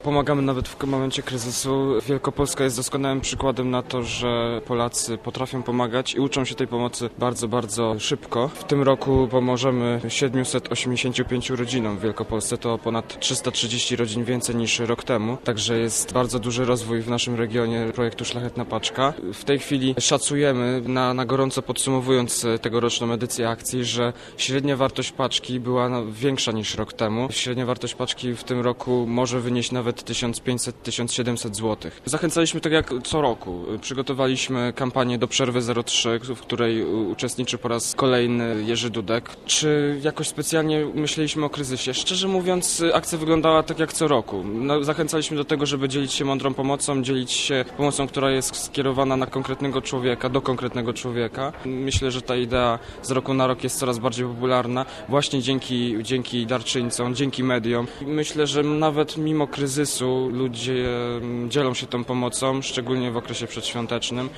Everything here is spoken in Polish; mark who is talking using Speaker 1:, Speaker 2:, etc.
Speaker 1: Pomagamy nawet w momencie kryzysu. Wielkopolska jest doskonałym przykładem na to, że Polacy potrafią pomagać i uczą się tej pomocy bardzo, bardzo szybko. W tym roku pomożemy 785 rodzinom w Wielkopolsce. To ponad 330 rodzin więcej niż rok temu. Także jest bardzo duży rozwój w naszym regionie projektu Szlachetna Paczka. W tej chwili szacujemy, na gorąco podsumowując tegoroczną edycję akcji, że średnia wartość paczki była większa niż rok temu. Średnia wartość paczki w tym roku może wynieść nawet 1500-1700 zł. Zachęcaliśmy tak jak co roku. Przygotowaliśmy kampanię do przerwy 03, w której uczestniczy po raz kolejny Jerzy Dudek. Czy jakoś specjalnie myśleliśmy o kryzysie? Szczerze mówiąc, akcja wyglądała tak jak co roku. Zachęcaliśmy do tego, żeby dzielić się mądrą pomocą, dzielić się pomocą, która jest skierowana na konkretnego człowieka, do konkretnego człowieka. Myślę, że ta idea z roku na rok jest coraz bardziej popularna, właśnie dzięki darczyńcom, dzięki mediom. Myślę, że nawet mimo kryzysu ludzie dzielą się tą pomocą, szczególnie w okresie przedświątecznym.